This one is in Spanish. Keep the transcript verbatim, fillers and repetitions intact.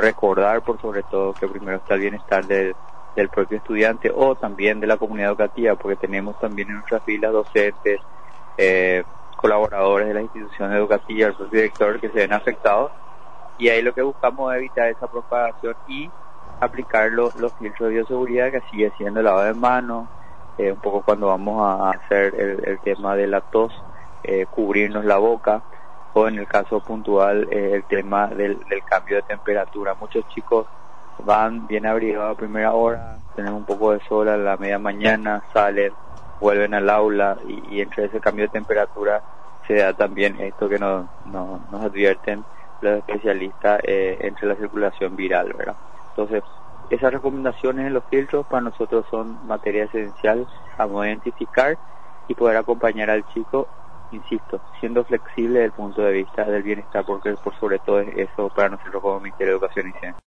recordar por sobre todo que primero está el bienestar del, del propio estudiante o también de la comunidad educativa, porque tenemos también en nuestras filas docentes, eh, colaboradores de las instituciones educativas, el propio director que se ven afectados, y ahí lo que buscamos es evitar esa propagación y aplicar los, los filtros de bioseguridad, que sigue siendo el lavado de manos, eh, un poco cuando vamos a hacer el, el tema de la tos, eh, cubrirnos la boca, o en el caso puntual eh, el tema del, del cambio de temperatura. Muchos chicos van bien abrigados a primera hora, tienen un poco de sol a la media mañana, salen, vuelven al aula y, y entre ese cambio de temperatura se da también esto que nos, nos, nos advierten los especialistas eh, entre la circulación viral, ¿verdad? Entonces, esas recomendaciones en los filtros para nosotros son materia esencial a modo de identificar y poder acompañar al chico, insisto, siendo flexible desde el punto de vista del bienestar, porque por sobre todo es eso para nosotros como Ministerio de Educación y Ciencia.